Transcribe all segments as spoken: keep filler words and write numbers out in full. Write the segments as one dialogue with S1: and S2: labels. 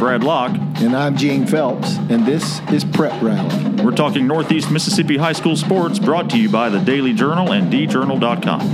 S1: Brad Locke.
S2: And I'm Gene Phelps, and this is Prep Rally.
S1: We're talking Northeast Mississippi high school sports, brought to you by the Daily Journal and d journal dot com.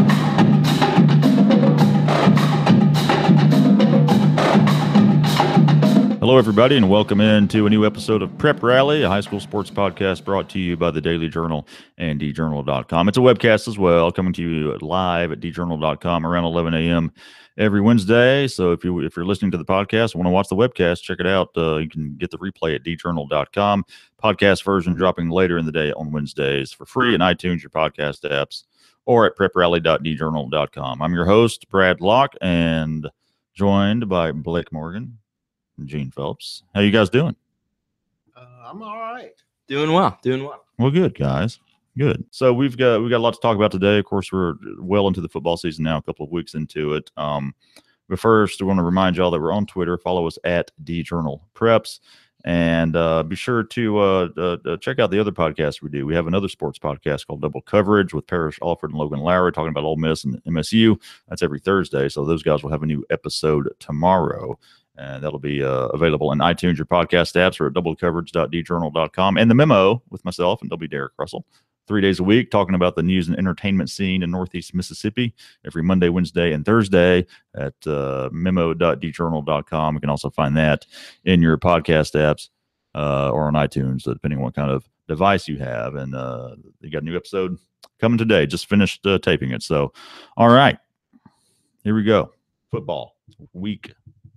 S1: Hello, everybody, and welcome into a new episode of Prep Rally, a high school sports podcast brought to you by the Daily Journal and d journal dot com. It's a webcast as well, coming to you live at d journal dot com around eleven a.m. every Wednesday. So if you if you're listening to the podcast and want to watch the webcast, check it out. Uh, you can get the replay at d journal dot com. Podcast version dropping later in the day on Wednesdays for free in iTunes, your podcast apps, or at prep rally dot d journal dot com. I'm your host, Brad Locke, and joined by Blake Morgan. Gene Phelps. How you guys doing?
S3: Uh, I'm all right.
S4: Doing well. Doing well.
S1: Well, good, guys. Good. So we've got we've got a lot to talk about today. Of course, we're well into the football season now, a couple of weeks into it. Um, but first, I want to remind y'all that we're on Twitter. Follow us at DJournalPreps. And uh, be sure to uh, uh, check out the other podcasts we do. We have another sports podcast called Double Coverage with Parrish Alford and Logan Lowry talking about Ole Miss and M S U. That's every Thursday. So those guys will have a new episode tomorrow. And that'll be uh, available in iTunes, your podcast apps, or at double coverage dot d journal dot com. And the memo with myself and W. Derek Russell, three days a week, talking about the news and entertainment scene in Northeast Mississippi every Monday, Wednesday, and Thursday at uh, memo dot d journal dot com. You can also find that in your podcast apps uh, or on iTunes, depending on what kind of device you have. And uh, you got a new episode coming today. Just finished uh, taping it. So, all right, here we go. Football week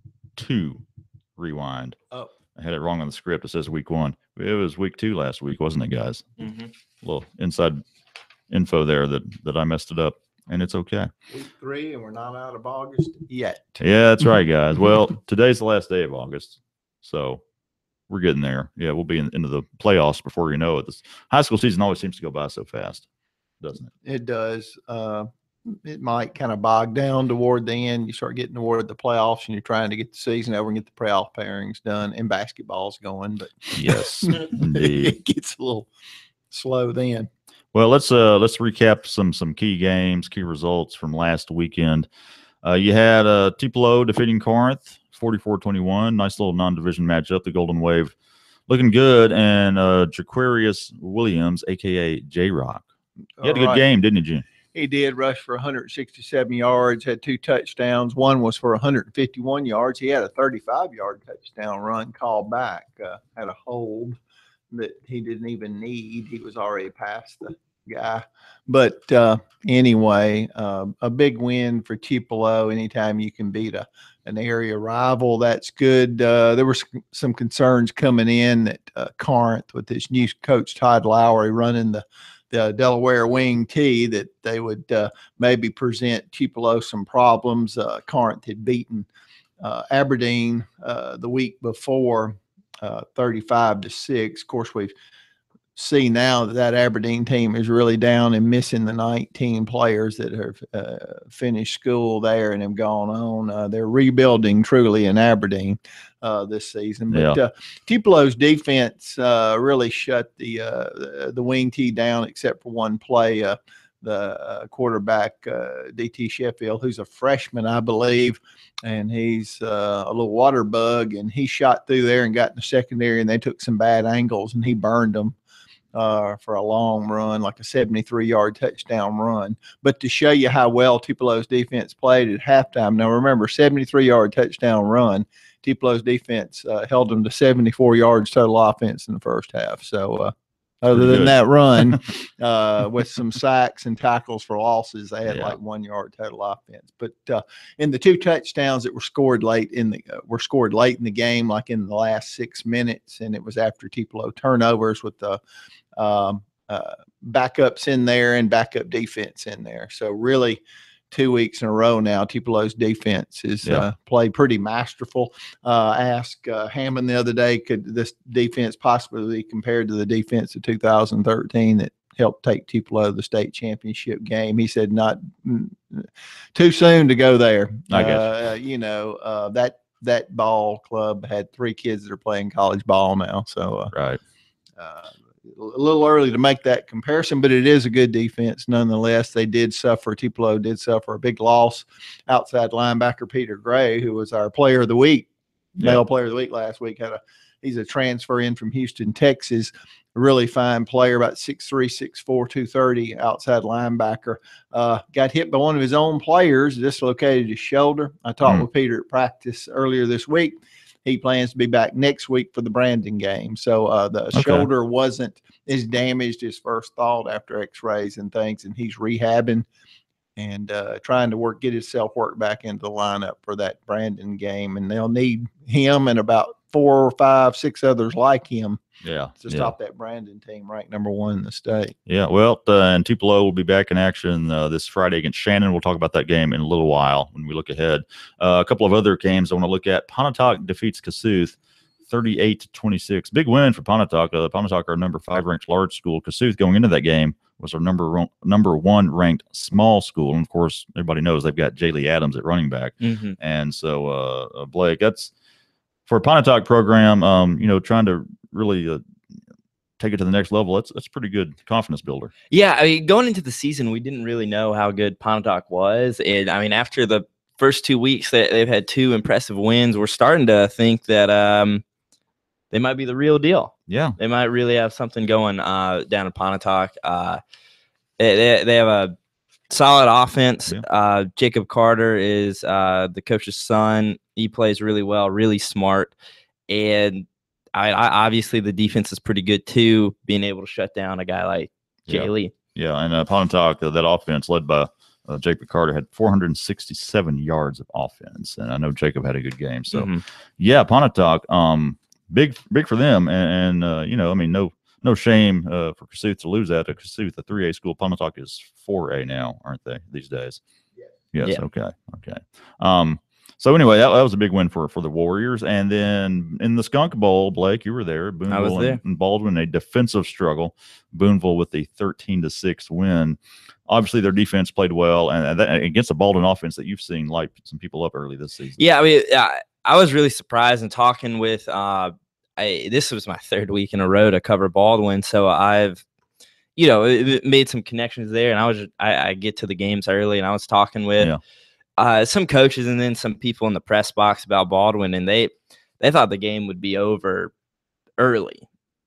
S1: two rewind.
S4: Oh,
S1: I had it wrong on the script. It says week one. It was week two last week, wasn't it, guys?
S4: mm-hmm.
S1: A little inside info there that that I messed it up, and it's okay.
S3: Week three, and we're not out of August yet.
S1: Yeah, that's right, guys. Well, today's the last day of August, so we're getting there. Yeah, we'll be in, into the playoffs before you know it. This high school season always seems to go by so fast, doesn't it?
S3: It does. Uh, it might kind of bog down toward the end. You start getting toward the playoffs, and you're trying to get the season over and get the playoff pairings done, and basketball's going. But
S1: yes, indeed,
S3: it gets a little slow then.
S1: Well, let's uh let's recap some some key games, key results from last weekend. Uh, you had uh, Tupelo defeating Corinth, forty-four twenty-one. Nice little non-division matchup. The Golden Wave looking good, and uh, Jaquarius Williams, aka J Rock, he had a good
S3: All right.
S1: game, didn't he, Jim?
S3: He did rush for one hundred sixty-seven yards, had two touchdowns. One was for one hundred fifty-one yards. He had a thirty-five-yard touchdown run called back, uh, had a hold that he didn't even need. He was already past the guy. But uh, anyway, uh, a big win for Tupelo. Anytime you can beat a an area rival, that's good. Uh, there were some concerns coming in that uh, Corinth, with this new coach Todd Lowry running the the Delaware wing T, that they would uh, maybe present Tupelo some problems. Uh, Corinth had beaten uh, Aberdeen uh, the week before, uh, thirty-five to six. Of course, we've seen now that that Aberdeen team is really down and missing the nineteen players that have uh, finished school there and have gone on. Uh, they're rebuilding truly in Aberdeen uh, this season. But
S1: Yeah.
S3: uh, Tupelo's defense uh, really shut the uh, the wing T down, except for one play. Uh, the uh, quarterback, uh, D T Sheffield, who's a freshman, I believe, and he's uh, a little water bug, and he shot through there and got in the secondary, and they took some bad angles, and he burned them uh, for a long run, like a seventy-three-yard touchdown run. But to show you how well Tupelo's defense played at halftime, now remember, seventy-three-yard touchdown run, Tupelo's defense uh, held them to seventy-four yards total offense in the first half. So uh, other
S1: Pretty
S3: than
S1: good.
S3: that run, uh, with some sacks and tackles for losses, they had
S1: Yeah.
S3: like one yard total offense. But uh, in the two touchdowns that were scored late in the uh, were scored late in the game, like in the last six minutes, and it was after Tupelo turnovers with the um, uh, backups in there and backup defense in there. So really, two weeks in a row now, Tupelo's defense is
S1: Yeah.
S3: uh, played pretty masterful. Uh, I asked uh, Hammond the other day, could this defense possibly be compared to the defense of two thousand thirteen that helped take Tupelo to the state championship game? He said, not mm, too soon to go there.
S1: I guess.
S3: Uh, you know, uh, that that ball club had three kids that are playing college ball now. So, uh,
S1: Right.
S3: uh, a little early to make that comparison, but it is a good defense nonetheless. They did suffer, Tupelo did suffer a big loss. Outside linebacker Peter Gray, who was our player of the week male
S1: Yeah.
S3: player of the week last week. Had a he's a transfer in from Houston, Texas. Really fine player, about six three, six four, two thirty, outside linebacker. Uh, got hit by one of his own players, dislocated his shoulder. I talked
S1: Mm.
S3: with Peter at practice earlier this week. He plans to be back next week for the Brandon game. So uh, the
S1: Okay.
S3: shoulder wasn't as damaged as first thought after x-rays and things, and he's rehabbing and uh, trying to work, get himself worked back into the lineup for that Brandon game. And they'll need him and about four or five, six others like him
S1: Yeah.
S3: to
S1: yeah.
S3: stop that Brandon team ranked number one in the state.
S1: Yeah, well, uh, and Tupelo will be back in action uh, this Friday against Shannon. We'll talk about that game in a little while when we look ahead. Uh, a couple of other games I want to look at. Pontotoc defeats Kossuth thirty-eight to twenty-six. Big win for Pontotoc. Uh, Pontotoc, our number five ranked large school. Kossuth going into that game was our number one, number one ranked small school. And of course, everybody knows they've got Jaylee Adams at running back.
S4: Mm-hmm.
S1: And so, uh, uh, Blake, that's for a Pontotoc program, um, you know, trying to really uh, take it to the next level. That's that's a pretty good confidence builder.
S4: Yeah, I mean, going into the season, we didn't really know how good Pontotoc was. And I mean, after the first two weeks, they, they've had two impressive wins. We're starting to think that um, they might be the real deal.
S1: Yeah.
S4: They might really have something going uh, down in Pontotoc. Uh, they, they they have a solid offense.
S1: Yeah.
S4: Uh, Jacob Carter is uh, the coach's son. He plays really well, really smart, and I, I obviously the defense is pretty good too. Being able to shut down a guy like Jay
S1: Yeah.
S4: Lee.
S1: Yeah, and uh, Pontotoc, uh, that offense led by uh, Jacob Carter had four hundred sixty-seven yards of offense, and I know Jacob had a good game. So,
S4: Mhm.
S1: yeah, Pontotoc, um, big, big for them, and, and uh, you know, I mean, no, no shame uh, for Kossuth to lose that. To Kossuth, a three A school. Pontotoc is four A now, aren't they? These days. Yes.
S4: Yeah.
S1: Okay. Okay. Um. So anyway, that, that was a big win for for the Warriors, and then in the Skunk Bowl, Blake, you were there. Boonville
S4: was
S1: and,
S4: there.
S1: and Baldwin, a defensive struggle. Boonville with the thirteen to six win. Obviously, their defense played well, and that, against the Baldwin offense that you've seen light some people up early this season.
S4: Yeah, I mean, I, I was really surprised and talking with. Uh, I this was my third week in a row to cover Baldwin, so I've, you know, it, it made some connections there. And I was, I, I get to the games early, and I was talking with
S1: Yeah.
S4: uh, some coaches and then some people in the press box about Baldwin, and they they thought the game would be over early,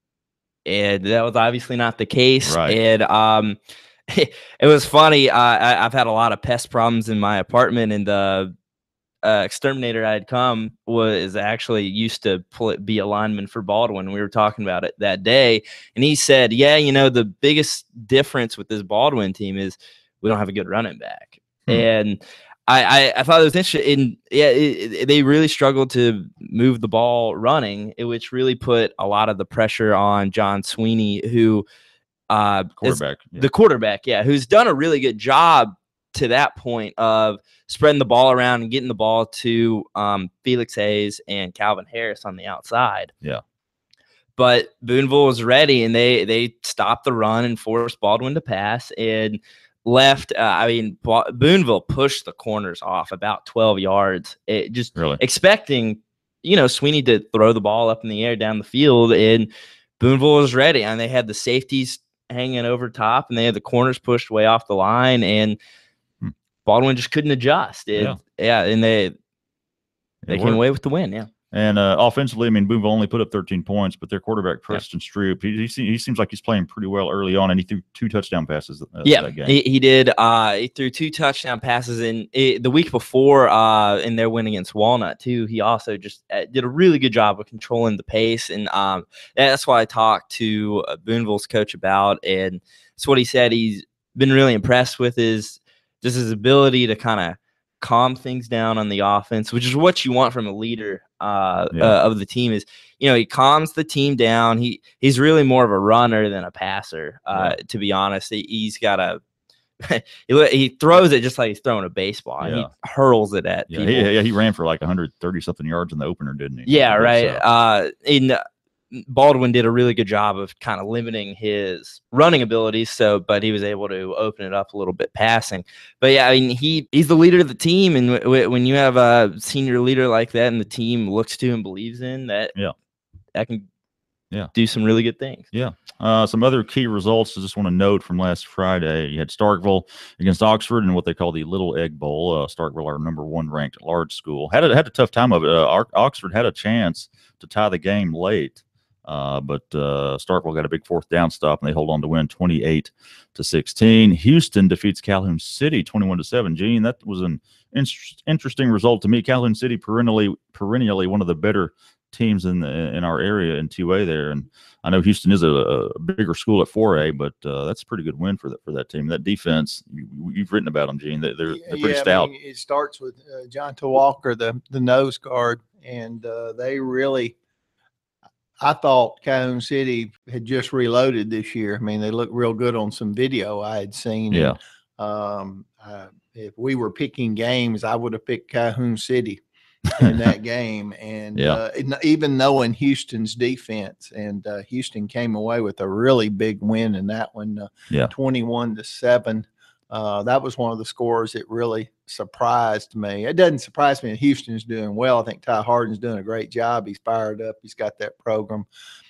S4: and that was obviously not the case.
S1: Right.
S4: And um, it was funny. Uh, I, I've had a lot of pest problems in my apartment, and the uh, exterminator I had come was actually used to pull it, be a lineman for Baldwin. We were talking about it that day, and he said, "Yeah, you know, the biggest difference with this Baldwin team is we don't have a good running back."
S1: Hmm.
S4: And I, I, I thought it was interesting. In, yeah, it, it, they really struggled to move the ball running, it, which really put a lot of the pressure on John Sweeney, who uh, is
S1: Quarterback. Yeah.
S4: the quarterback, yeah, who's done a really good job to that point of spreading the ball around and getting the ball to um, Felix Hayes and Calvin Harris on the outside.
S1: Yeah.
S4: But Boonville was ready, and they they stopped the run and forced Baldwin to pass and left. Uh, I mean, Bo- Boonville pushed the corners off about twelve yards, it just
S1: Really?
S4: expecting, you know, Sweeney to throw the ball up in the air down the field, and Boonville was ready, and they had the safeties hanging over top, and they had the corners pushed way off the line, and
S1: Hmm.
S4: Baldwin just couldn't adjust. It,
S1: Yeah.
S4: yeah, and they they
S1: It
S4: came
S1: worked.
S4: away with the win. Yeah.
S1: And uh, offensively, I mean, Boonville only put up thirteen points, but their quarterback, Preston Stroop, he, he, se- he seems like he's playing pretty well early on, and he threw two touchdown passes uh,
S4: Yeah,
S1: that game.
S4: he, he did. Uh, he threw two touchdown passes in it, the week before uh, in their win against Walnut too. He also just uh, did a really good job of controlling the pace, and um, that's what I talked to uh, Boonville's coach about, and that's what he said. He's been really impressed with his just his ability to kind of calm things down on the offense, which is what you want from a leader uh,
S1: Yeah.
S4: uh, of the team. Is, you know, he calms the team down. He he's really more of a runner than a passer. Uh, To be honest, he, he's got a he, he throws it just like he's throwing a baseball. And
S1: Yeah.
S4: he hurls it at
S1: Yeah,
S4: people.
S1: he, yeah, he ran for like one hundred thirty something yards in the opener, didn't he?
S4: Yeah, right.
S1: So,
S4: Uh, in Baldwin did a really good job of kind of limiting his running abilities. So, but he was able to open it up a little bit passing. But yeah, I mean, he he's the leader of the team, and w- w- when you have a senior leader like that, and the team looks to and believes in that,
S1: Yeah.
S4: that can
S1: Yeah.
S4: do some really good things.
S1: Yeah. Uh, some other key results I just want to note from last Friday. You had Starkville against Oxford in what they call the Little Egg Bowl. Uh, Starkville, our number one ranked large school, had a, had a tough time of it. Uh, Oxford had a chance to tie the game late, uh, but uh, Starkville got a big fourth down stop, and they hold on to win twenty-eight to sixteen. Houston defeats Calhoun City twenty-one to seven. Gene, that was an in- interesting result to me. Calhoun City perennially perennially one of the better teams in the in our area in two A there, and I know Houston is a, a bigger school at four A, but uh, that's a pretty good win for that for that team. That defense, you, you've written about them, Gene. They're they're, they're pretty
S3: yeah,
S1: stout.
S3: I mean, it starts with uh, John T. Walker, the the nose guard, and uh, they really. I thought Calhoun City had just reloaded this year. I mean, they looked real good on some video I had seen.
S1: Yeah.
S3: And, um, uh, if we were picking games, I would have picked Calhoun City in that game. And
S1: Yeah.
S3: uh, even knowing Houston's defense, and uh, Houston came away with a really big win in that one, uh,
S1: Yeah.
S3: twenty-one to seven. Uh, that was one of the scores that really surprised me. It doesn't surprise me that Houston's doing well. I think Ty Harden's doing a great job. He's fired up. He's got that program.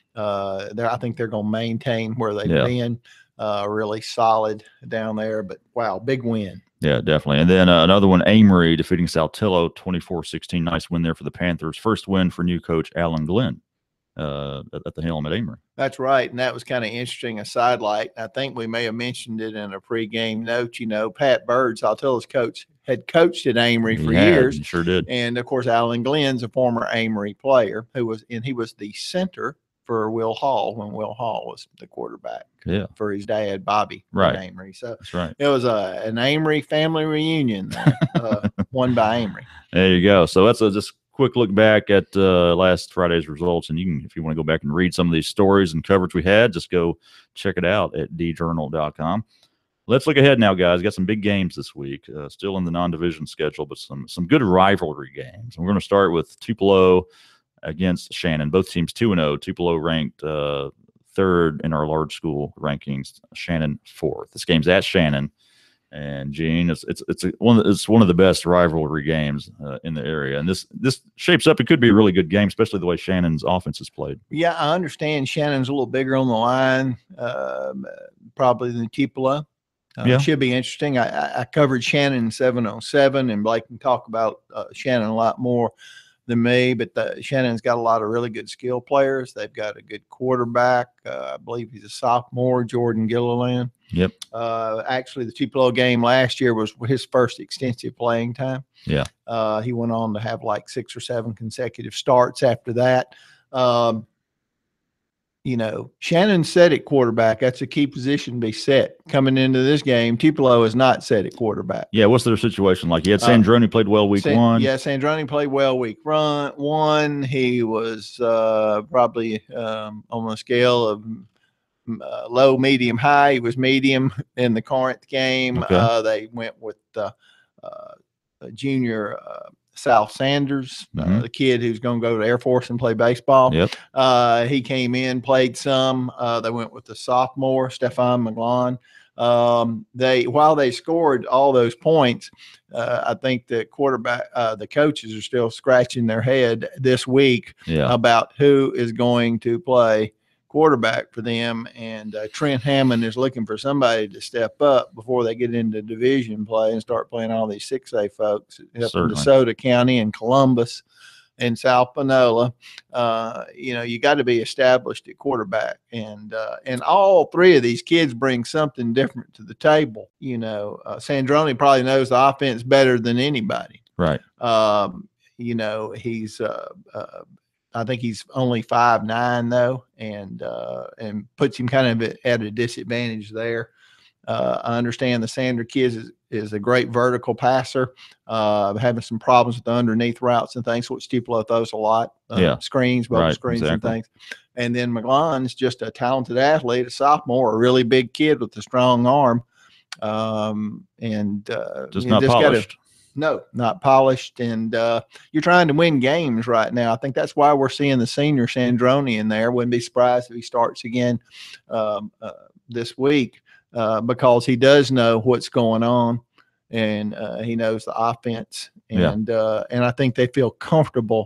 S3: Uh, there, I think they're going to maintain where they've
S1: Yeah.
S3: been. Uh, really solid down there. But wow, big win.
S1: Yeah, definitely. And then uh, another one, Amory defeating Saltillo twenty-four sixteen. Nice win there for the Panthers. First win for new coach Alan Glenn uh, at, at the helm at Amory.
S3: That's right. And that was kind of interesting, a sidelight. I think we may have mentioned it in a pregame note. You know, Pat Bird, Saltillo's coach, had coached at Amory for
S1: He had,
S3: years.
S1: he sure did.
S3: And of course, Alan Glenn's a former Amory player who was, and he was the center for Will Hall when Will Hall was the quarterback.
S1: Yeah.
S3: For his dad, Bobby,
S1: Right.
S3: at Amory. So
S1: That's right.
S3: it was a an Amory family reunion, there, uh, won by Amory.
S1: There you go. So that's a just quick look back at uh, last Friday's results. And you can, if you want to go back and read some of these stories and coverage we had, just go check it out at d journal dot com. Let's look ahead now, guys. Got some big games this week, uh, still in the non-division schedule, but some some good rivalry games. And we're going to start with Tupelo against Shannon. Both teams two and oh. Tupelo ranked uh, third in our large school rankings. Shannon fourth. This game's at Shannon, and Gene, it's it's it's a, one of, it's one of the best rivalry games uh, in the area. And this this shapes up. It could be a really good game, especially the way Shannon's offense is played.
S3: Yeah, I understand Shannon's a little bigger on the line, um, probably than Tupelo. Uh,
S1: Yeah.
S3: Should be interesting. I, I- I covered Shannon in seven oh seven, and Blake can talk about uh, Shannon a lot more than me, but the, Shannon's got a lot of really good skill players. They've got a good quarterback. Uh, I believe he's a sophomore, Jordan Gilliland.
S1: Yep.
S3: Uh, actually, the Tupelo game last year was his first extensive playing time.
S1: Yeah.
S3: Uh, he went on to have like six or seven consecutive starts after that. Um, you know, Shannon set at quarterback. That's a key position to be set coming into this game. Tupelo is not set at quarterback.
S1: Yeah. What's their situation like? You had
S3: Uh,
S1: Sandroni played well week
S3: San-
S1: one.
S3: Yeah, Sandroni played well week run one. He was uh, probably um, on the scale of uh, low, medium, high. He was medium in the Corinth game.
S1: Okay.
S3: Uh, they went with uh, uh, junior uh, Sal Sanders, uh,
S1: Mhm.
S3: the kid who's going to go to Air Force and play baseball.
S1: Yep.
S3: Uh, he came in, played some. Uh, they went with the sophomore, Stefan McGlon. Um, they while they scored all those points, uh, I think the quarterback, uh, the coaches are still scratching their head this week
S1: Yeah.
S3: about who is going to play quarterback for them. And uh, Trent Hammond is looking for somebody to step up before they get into division play and start playing all these six A folks up in
S1: Certainly.
S3: DeSoto County and Columbus and South Panola. Uh, you know, you got to be established at quarterback, and uh, and all three of these kids bring something different to the table. You know, uh, Sandroni probably knows the offense better than anybody.
S1: Right.
S3: Um, you know, he's uh, uh, I think he's only five nine though, and uh, and puts him kind of at a disadvantage there. Uh, I understand the Sander kids is, is a great vertical passer, uh, having some problems with the underneath routes and things, which Tupelo throws a lot. Uh,
S1: Yeah.
S3: Screens, bubble
S1: Right,
S3: screens
S1: exactly.
S3: and things. And then McGlon's just a talented athlete, a sophomore, a really big kid with a strong arm. Um, and uh,
S1: Just
S3: you
S1: not
S3: gotta-
S1: polished.
S3: no, not polished. And uh, you're trying to win games right now. I think that's why we're seeing the senior Sandroni in there. Wouldn't be surprised if he starts again um, uh, this week uh, because he does know what's going on, and uh, he knows the offense.
S1: Yeah.
S3: And uh, and I think they feel comfortable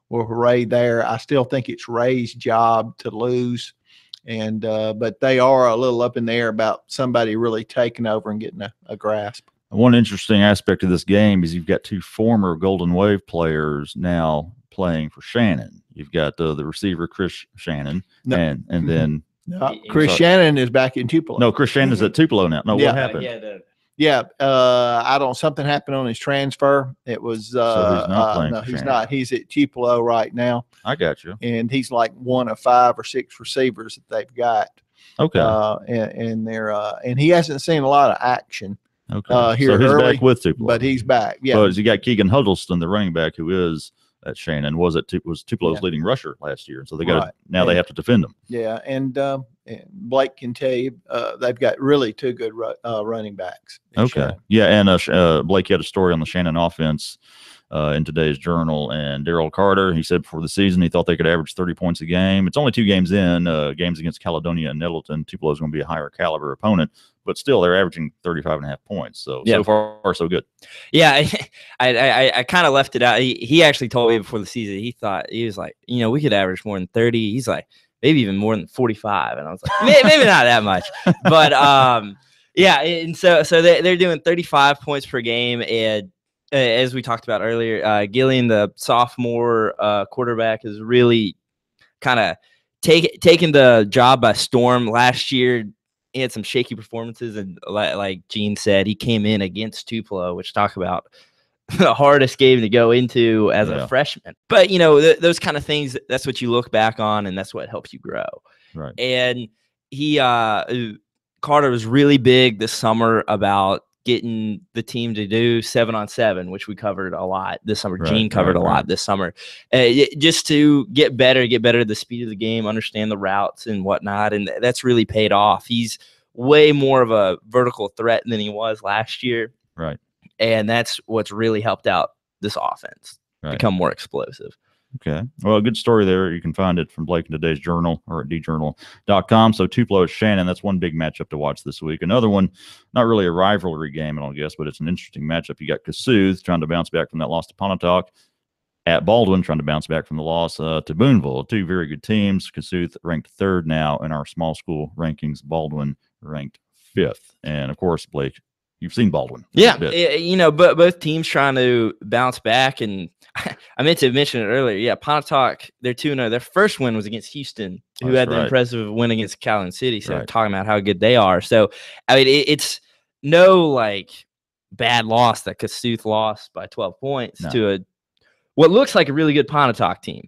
S3: with Ray there. I still think it's Ray's job to lose. And uh, but they are a little up in the air about somebody really taking over and getting a, a grasp.
S1: One interesting aspect of this game is you've got two former Golden Wave players now playing for Shannon. You've got uh, the receiver Chris Shannon,
S3: No.
S1: and and then
S3: Uh, Chris Shannon is back in Tupelo.
S1: no, Chris Shannon's at Tupelo now. No,
S3: Yeah.
S1: what happened?
S4: Yeah, the,
S3: Yeah, uh, I don't. Something happened on his transfer. It was. Uh,
S1: he's not
S3: uh,
S1: playing
S3: no,
S1: for
S3: he's
S1: Shannon.
S3: not. He's at Tupelo right now,
S1: I got you.
S3: and he's like one of five or six receivers that they've got.
S1: Okay,
S3: Uh, and, and they're uh, and he hasn't seen a lot of action,
S1: okay.
S3: uh, here
S1: so he's
S3: early,
S1: back with Tupelo,
S3: but he's back. Yeah,
S1: But you got Keegan Huddleston, the running back, who is at Shannon, was at Tu- was Tupelo's
S3: Yeah.
S1: leading rusher last year. So they got
S3: Right.
S1: now they
S3: And-
S1: have to defend him.
S3: yeah, and, um, and Blake can tell you uh, they've got really two good ru- uh, running backs. in
S1: Okay.
S3: Shannon.
S1: Yeah, and uh, Sh- uh, Blake had a story on the Shannon offense uh, in today's Journal, and Daryl Carter, he said before the season he thought they could average thirty points a game. It's only two games in, uh, games against Caledonia and Nettleton. Tupelo is going to be a higher caliber opponent, but still they're averaging thirty-five and a half points. So,
S4: Yeah.
S1: so far, so good.
S4: yeah, I I, I kind of left it out. He, he actually told me before the season. He thought he was like, you know, we could average more than thirty. He's like, maybe even more than forty-five. And I was like, maybe, maybe not that much, but um, yeah. And so so they they're doing thirty-five points per game, and uh, as we talked about earlier, uh, Gillian, the sophomore uh, quarterback, is really kind of take taking the job by storm. Last year, he had some shaky performances, and like, like Gene said, he came in against Tupelo, which talk about the hardest game to go into as
S1: Yeah.
S4: a freshman. But you know, th- those kind of things, that's what you look back on, and that's what helps you grow.
S1: Right.
S4: And he uh Carter was really big this summer about getting the team to do seven on seven, which we covered a lot this summer.
S1: Right,
S4: Gene covered
S1: right,
S4: a lot
S1: right.
S4: this summer, uh, y- just to get better, get better at the speed of the game, understand the routes and whatnot, and th- that's really paid off. He's way more of a vertical threat than he was last year,
S1: Right.
S4: and that's what's really helped out this offense
S1: Right.
S4: become more explosive.
S1: Okay. Well, a good story there. You can find it from Blake in today's Journal or at d journal dot com. So Tupelo is Shannon. That's one big matchup to watch this week. Another one, not really a rivalry game, I don't guess, but it's an interesting matchup. You got Kossuth trying to bounce back from that loss to Pontotoc, at Baldwin trying to bounce back from the loss uh, to Boonville. Two very good teams. Kossuth ranked third now in our small school rankings. Baldwin ranked fifth. And of course, Blake, you've seen Baldwin. a
S4: Yeah,
S1: bit.
S4: eh, you know, but both teams trying to bounce back, and I meant to mention it earlier. Yeah, Pontotoc, they're two and oh. Their first win was against Houston, who
S1: That's
S4: had the
S1: right.
S4: impressive win against Calhoun City. So
S1: Right.
S4: talking about how good they are. So I mean, it, it's no like bad loss that Kossuth lost by twelve points
S1: No.
S4: to a what looks like a really good Pontotoc team.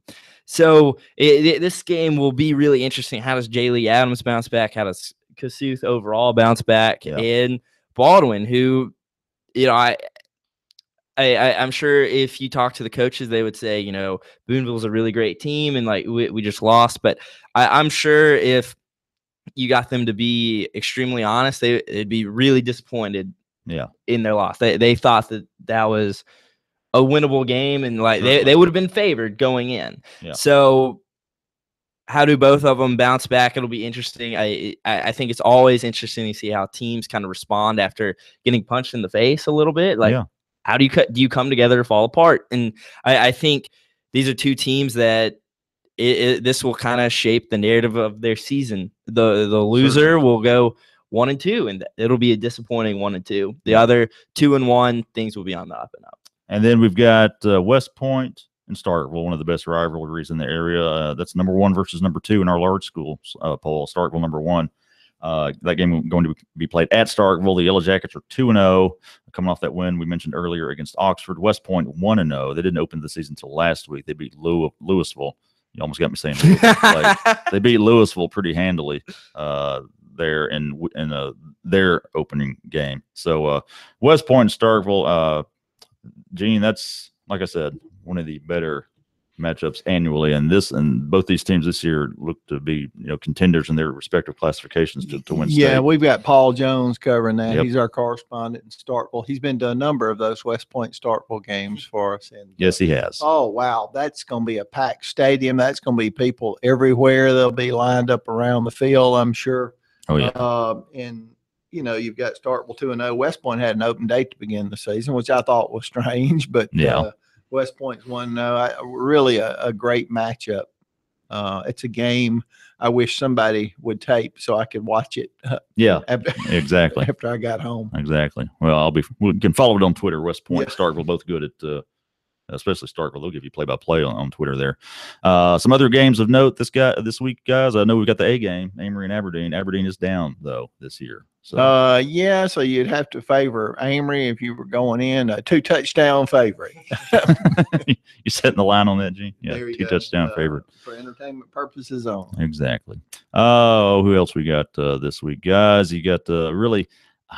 S4: So it, it- this game will be really interesting. How does Jay Lee Adams bounce back? How does Kossuth overall bounce back?
S1: Yeah.
S4: And Baldwin, who, you know, I, I, I, I'm sure if you talk to the coaches, they would say, you know, Boonville's a really great team, and like we, we just lost. But I, I'm sure if you got them to be extremely honest, they, they'd be really disappointed
S1: Yeah.
S4: in their loss. They they thought that that was a winnable game, and like they,
S1: Certainly.
S4: they would have been favored going in.
S1: Yeah.
S4: So how do both of them bounce back? It'll be interesting. I, I I think it's always interesting to see how teams kind of respond after getting punched in the face a little bit. Like,
S1: Yeah.
S4: how do you cut? Do you come together to fall apart? And I, I think these are two teams that it, it, this will kind of shape the narrative of their season. The the loser
S1: Certainly.
S4: will go one and two, and it'll be a disappointing one and two. The
S1: Yeah.
S4: other two and one, things will be on the up and up.
S1: And then we've got uh, West Point and Starkville, one of the best rivalries in the area. Uh, that's number one versus number two in our large school uh, poll. Starkville number one. Uh, that game is going to be played at Starkville. The Yellow Jackets are two and zero, coming off that win we mentioned earlier against Oxford. West Point one and zero. They didn't open the season until last week. They beat Lew- Louisville. You almost got me saying Louisville. Like, they beat Louisville pretty handily uh, there in in uh, their opening game. So uh, West Point and Starkville. Uh, Gene, that's, like I said, one of the better matchups annually, and this and both these teams this year look to be, you know, contenders in their respective classifications to, to win
S3: Yeah,
S1: state.
S3: we've got Paul Jones covering that.
S1: Yep.
S3: He's our correspondent in Starkville. He's been to a number of those West Point Starkville games for us. And
S1: Yes, he has.
S3: oh wow, that's going to be a packed stadium. That's going to be people everywhere. They'll be lined up around the field, I'm sure.
S1: Oh yeah,
S3: Uh, and you know, you've got Starkville two and zero. West Point had an open date to begin the season, which I thought was strange, but
S1: Yeah.
S3: uh, West Point's one. No, I, really a, a great matchup. Uh, it's a game I wish somebody would tape so I could watch it. Uh,
S1: Yeah,
S3: after,
S1: exactly.
S3: After I got home.
S1: Exactly. Well, I'll be. We can follow it on Twitter. West Point,
S3: Yeah.
S1: Starkville, both good at. Uh, especially Starkville, they'll give you play-by-play on, on Twitter there. Uh, some other games of note this guy this week, guys. I know we've got the A game, Amory and Aberdeen. Aberdeen is down though this year. So
S3: Uh, yeah, so you'd have to favor Amory if you were going in a two touchdown favorite.
S1: you setting the line on that, Gene? Yeah,
S3: There you
S1: two
S3: go.
S1: touchdown
S3: Uh,
S1: favorite.
S3: for entertainment purposes only.
S1: Exactly. Oh, who else we got uh, this week, guys? You got uh, really. Uh,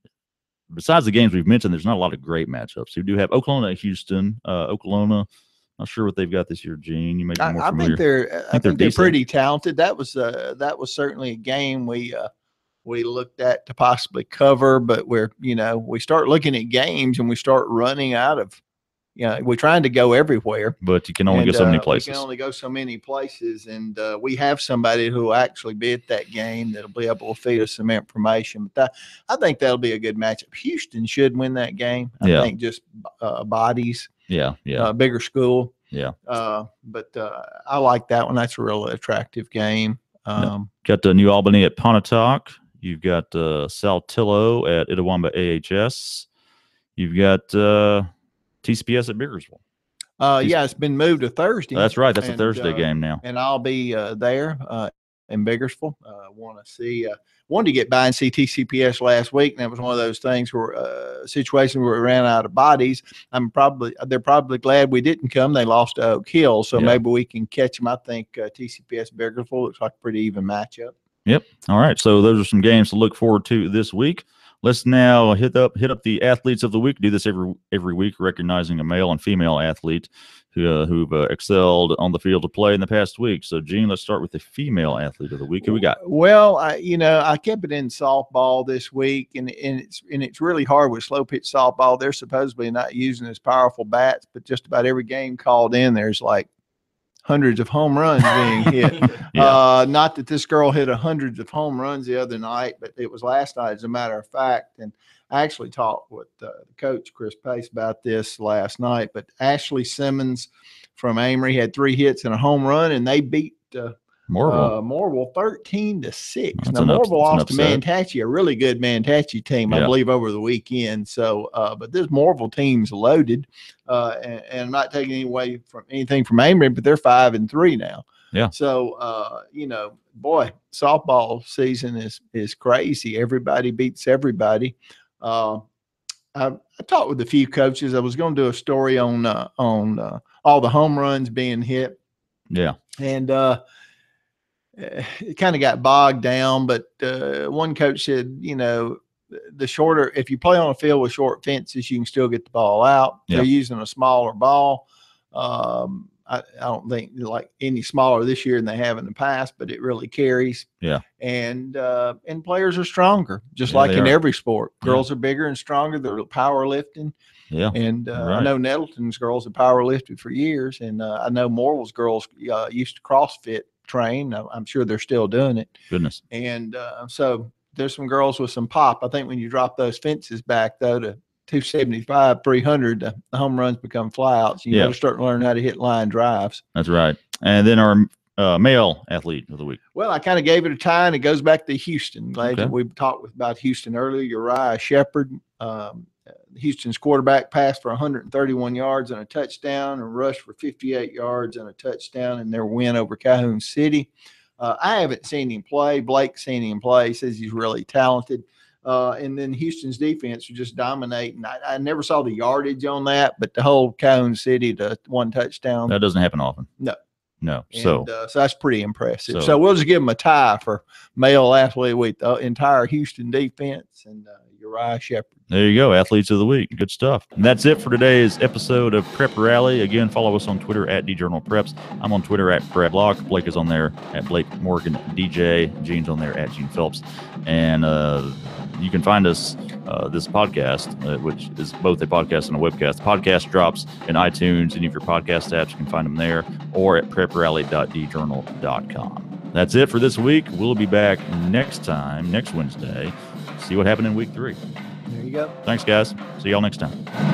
S1: Besides the games we've mentioned, there's not a lot of great matchups. You do have Oklahoma at Houston. Uh, Oklahoma, not sure what they've got this year, Gene. You may be more
S3: I, I
S1: familiar.
S3: think they're. I think,
S1: they're
S3: they're,
S1: decent.
S3: pretty talented. That was uh, that was certainly a game we uh, we looked at to possibly cover, but we're you know we start looking at games and we start running out of. You know, we're trying to go everywhere.
S1: But you can only
S3: and,
S1: go so many
S3: uh,
S1: places.
S3: We can only go so many places, and uh, we have somebody who will actually be at that game that'll be able to feed us some information. But that, I think that'll be a good matchup. Houston should win that game. I
S1: Yeah.
S3: think just uh, bodies,
S1: Yeah, yeah,
S3: uh, bigger school.
S1: yeah.
S3: Uh, but uh, I like that one. That's a real attractive game. Um,
S1: Got uh, New Albany at Pontotoc. You've got uh, Saltillo at Itawamba A H S. You've got uh, T C P S at Biggersville.
S3: uh, yeah, it's been moved to Thursday.
S1: That's right. That's a
S3: And,
S1: Thursday
S3: uh,
S1: game now.
S3: and I'll be uh, there uh, in Biggersville. Uh, want to see, uh, wanted to get by and see T C P S last week, and that was one of those things where uh, situation where we ran out of bodies. I'm probably they're probably glad we didn't come. They lost to Oak Hill, so
S1: Yeah.
S3: maybe we can catch them. I think uh, T C P S Biggersville looks like a pretty even matchup.
S1: All right. So those are some games to look forward to this week. Let's now hit up hit up the athletes of the week. Do this every every week, recognizing a male and female athlete who uh, who've uh, excelled on the field of play in the past week. So, Gene, let's start with the female athlete of the week. Who we got?
S3: Well, I, you know, I kept it in softball this week, and, and it's and it's really hard with slow pitch softball. They're supposedly not using as powerful bats, but just about every game called in, there's like hundreds of home runs being hit.
S1: Yeah.
S3: Uh, not that this girl hit a hundreds of home runs the other night, but it was last night, as a matter of fact. And I actually talked with uh, the coach, Chris Pace, about this last night. But Ashley Simmons from Amory had three hits and a home run, and they beat uh,
S1: Morville.
S3: uh, Morville thirteen to six.
S1: That's
S3: Now,
S1: an ups-
S3: Morville
S1: that's an
S3: lost to
S1: upset.
S3: Manatee, a really good Manatee team, I
S1: Yeah.
S3: believe, over the weekend. So, uh, but this Morville team's loaded, uh, and, and I'm not taking any away from anything from Amory, but they're five and three now.
S1: Yeah.
S3: So, uh, you know, boy, softball season is is crazy. Everybody beats everybody. Uh, I, I talked with a few coaches. I was going to do a story on uh, on uh, all the home runs being hit,
S1: Yeah.
S3: and uh, it kind of got bogged down. But uh, one coach said, you know, the shorter, if you play on a field with short fences, you can still get the ball out.
S1: Yeah.
S3: They're using a smaller ball. Um, I, I don't think like any smaller this year than they have in the past, but it really carries.
S1: Yeah.
S3: And uh, and players are stronger, just
S1: Yeah,
S3: like
S1: they
S3: in
S1: are.
S3: every sport.
S1: Yeah.
S3: Girls are bigger and stronger. They're powerlifting.
S1: Yeah.
S3: And uh, I
S1: Right.
S3: know Nettleton's girls have power lifted for years, and uh, I know Morville's girls uh, used to CrossFit train. I- I'm sure they're still doing it.
S1: Goodness.
S3: And uh, so there's some girls with some pop. I think when you drop those fences back though to two seventy-five, three hundred, the the home runs become flyouts. You
S1: Yeah.
S3: got to start to learn how to hit line drives.
S1: That's right. And then our uh, male athlete of the week.
S3: Well, I kind of gave it a tie, and it goes back to Houston. Glad
S1: Okay.
S3: that we talked with, about Houston earlier. Uriah Shepherd, um, Houston's quarterback, passed for one hundred thirty-one yards and a touchdown, and rushed for fifty-eight yards and a touchdown in their win over Calhoun City. Uh, I haven't seen him play. Blake's seen him play. He says he's really talented. Uh, and then Houston's defense was just dominating. I, I never saw the yardage on that, but the whole Calhoun City to one touchdown.
S1: That doesn't happen often.
S3: No.
S1: No.
S3: And,
S1: So,
S3: uh, so that's pretty impressive.
S1: So-
S3: So, we'll just give them a tie for male athlete with the entire Houston defense and uh, Uriah Shepherd.
S1: there you go. Athletes of the week. Good stuff. And that's it for today's episode of Prep Rally. Again, follow us on Twitter at DJournalPreps. I'm on Twitter at Brad Block. Blake is on there at Blake Morgan D J. Gene's on there at Gene Phelps. And uh, you can find us, uh, this podcast, uh, which is both a podcast and a webcast. The podcast drops in iTunes, any of your podcast apps. You can find them there, or at prep rally dot d journal dot com. That's it for this week. We'll be back next time, next Wednesday. See what happened in week three.
S3: There you go.
S1: Thanks, guys. See y'all next time.